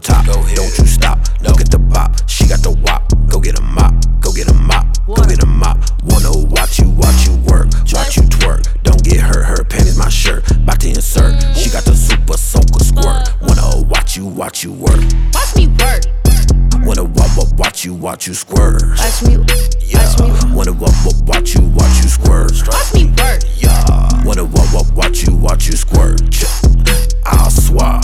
top. Don't you stop. Look at the bop. She got the wop. Go get a mop. Go get a mop. Go get a mop. Wanna watch you work. Watch you twerk. Don't get hurt. Her panties my shirt. About to insert. She got the super soaker squirt. Wanna watch you work. Watch me work. Wanna watch you squirt. Watch me. Yeah. Watch me. Wanna watch you squirt. Watch me work. Yeah. Wanna watch you squirt. I'll swear.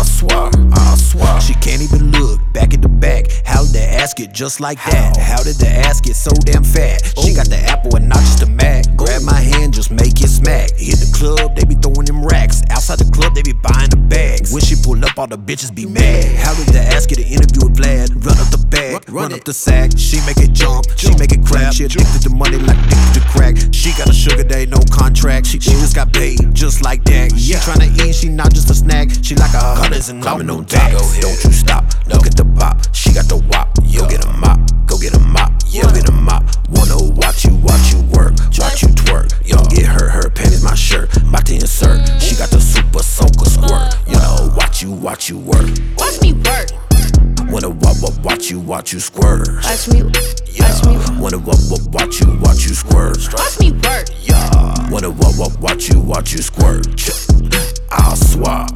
She can't even look back at the back. How did the ass get just like that? How did the ass get so damn fat? She got the apple and not just a Mac. Grab my hand, just make it smack. Hit the club, they be throwing them racks. Outside the club, they be buying the bags. When she pull up, all the bitches be mad. How did the ass get an interview with Vlad? Run up the bag, run up the sack. She make it jump, she make it clap. She addicted to money like addicted to crack. She got a sugar daddy, no contract. She just got paid, just like that. She tryna eat, she not just a snack. She like a hunters and climbing on tax. Don't you stop, look at the bop. She got the wop. Go get a mop, go get a mop. Go get a mop. Wanna watch you work. Watch you twerk. Don't get hurt. Her panties my shirt. About to insert. She got the super soaker squirt. You know, watch you work. Watch me work. Wanna watch you squirt. Watch me. Yeah. Watch me. Wanna watch you squirt. Watch me work. Yeah. Wanna watch you squirt. I'll swear.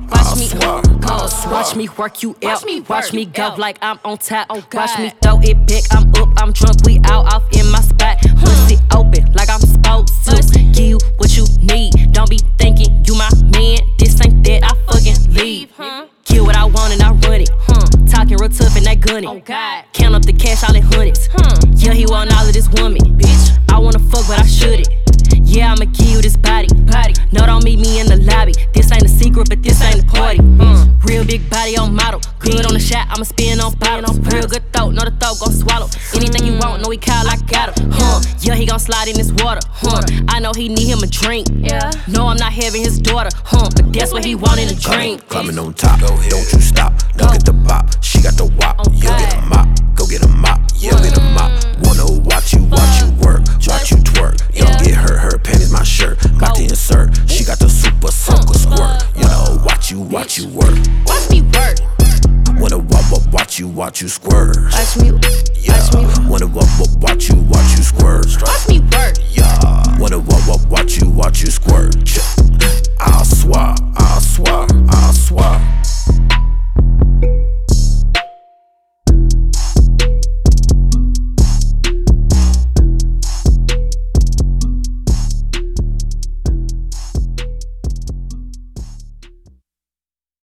Watch me work you out. Watch me go out. like I'm on top. Oh, Watch God. me throw it back. I'm up, I'm drunk. We out off in my spot. Pussy open like I'm supposed to. Give you what you need. Don't be thinking you my man. This ain't that. I fucking leave. Kill what I want and I run it. Talking real tough and that gunny. Oh, God. Count up the cash all in hundreds. Yeah, he want all of this woman. Bitch, I wanna fuck but I shouldn't. Yeah, I'ma give you this body. No, don't meet me in the lobby. This ain't a secret, but this ain't a party. Real big body on model. Good on the shot, I'ma spin on bottles. Real good throat, know the throat gon' swallow. Anything you want, know he call, I got him. Yeah, he gon' slide in this water. I know he need him a drink. Yeah. No, I'm not having his daughter. But that's what he want in a drink. Climbing on top. Don't you stop. Look at the bop. She got the wop. Oh, Go get a God. mop. Go get a mop. Go get a mop. Wanna watch you work. Watch you twerk. Don't get hurt. Her panties my shirt. About to insert. She got the super soaker squirt. You know, watch you work. Watch me work. Wanna watch you squirt. Watch me. Yeah. Watch me. Wanna watch you squirt. Watch me work. Yeah. Wanna watch you squirt. I'll swear.